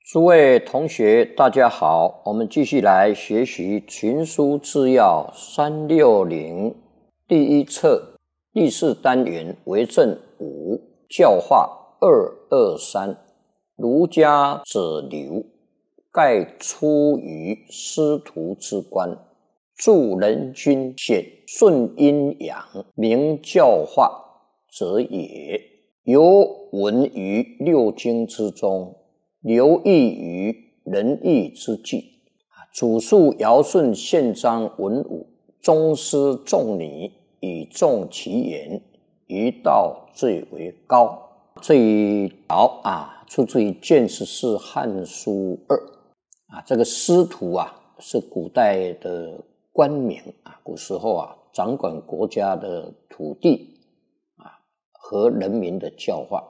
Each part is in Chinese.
诸位同学，大家好，我们继续来学习《群书治要360》第一册第四单元为政5教化223。儒家者流，盖出于师徒之官，助人君显，顺阴阳，明教化者也。由闻于六经之中，流溢于仁义之际，祖述尧舜宪章文武，宗师仲尼，以重其言，于道最为高。这一条出自于《卷14汉书2》这个师徒是古代的官名古时候掌管国家的土地和人民的教化。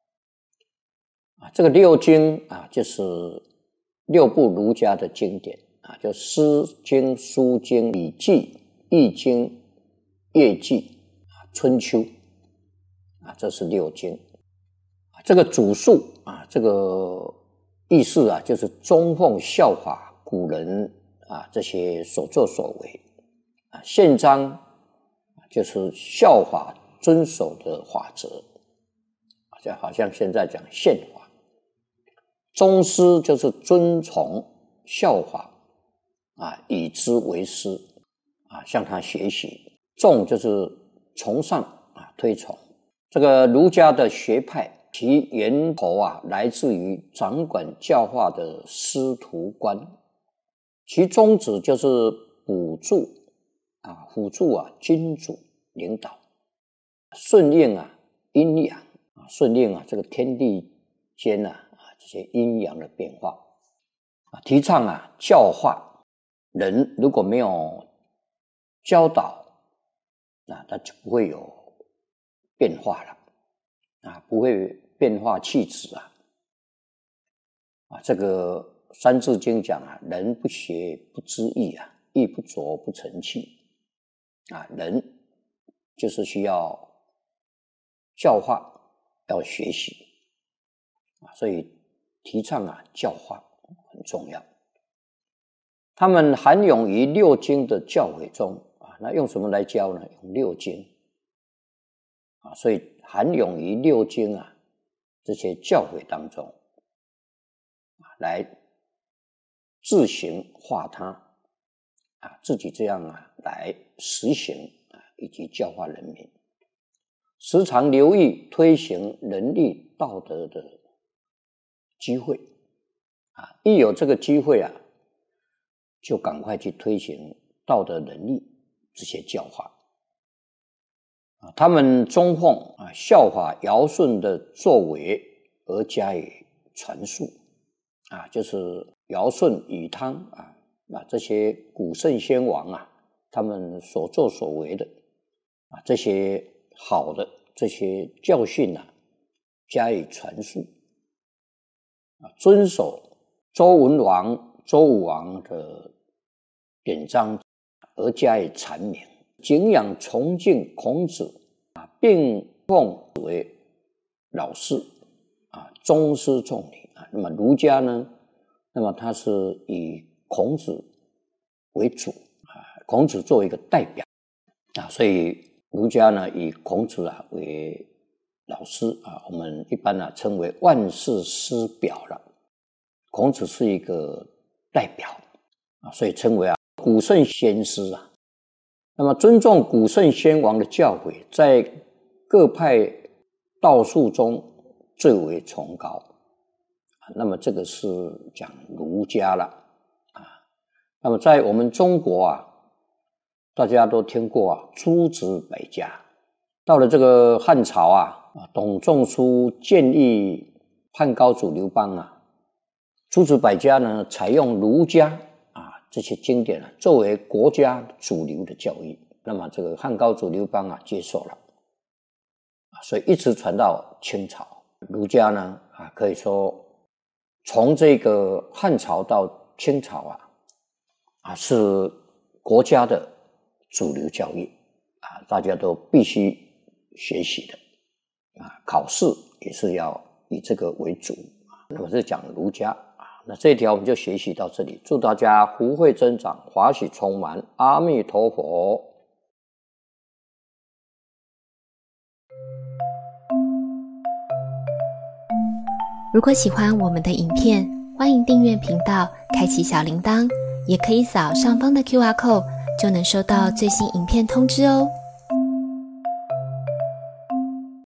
这个六经就是六部儒家的经典就《诗经》《书经》《礼记》《易经》《乐记》《春秋》这是六经。这个主述这个意思就是忠奉效法古人这些所作所为宪章就是效法遵守的法则，就好像现在讲宪法。宗师就是遵从效法以之为师向他学习。重就是崇尚推崇。这个儒家的学派其源头来自于掌管教化的师徒官，其宗旨就是辅助君主领导，顺应阴阳，顺应这个天地间这些阴阳的变化提倡教化。人如果没有教导他就不会有变化了不会变化气质这个三字经讲人不学不知义义不琢不成器人就是需要教化，要学习所以提倡教化很重要。他们涵涌于六经的教诲中那用什么来教呢？用六经所以涵涌于六经这些教诲当中来自行化他自己这样来实行以及教化人民，时常留意推行仁义道德的机会一有这个机会就赶快去推行道德仁义这些教化他们忠奉效法尧舜的作为而加以传述就是尧舜禹汤这些古圣先王他们所作所为的这些好的这些教训加以传述遵守周文王周武王的典章而加以阐明，敬仰崇敬孔子并奉为老师宗师仲尼那么儒家呢，那么他是以孔子为主孔子作为一个代表所以儒家呢以孔子为老师我们一般称为万世师表了。孔子是一个代表所以称为古圣先师那么尊重古圣先王的教诲，在各派道术中最为崇高那么这个是讲儒家了那么在我们中国大家都听过诸子百家。到了这个汉朝董仲舒建议汉高祖刘邦诸子百家呢采用儒家这些经典作为国家主流的教育，那么这个汉高祖刘邦接受了所以一直传到清朝。儒家呢可以说从这个汉朝到清朝是国家的主流教育大家都必须学习的考试也是要以这个为主那么是讲儒家那这一条我们就学习到这里，祝大家福慧增长，法喜充满，阿弥陀佛。 如果喜欢我们的影片，欢迎订阅频道，开启小铃铛，也可以扫上方的 QR code，就能收到最新影片通知哦。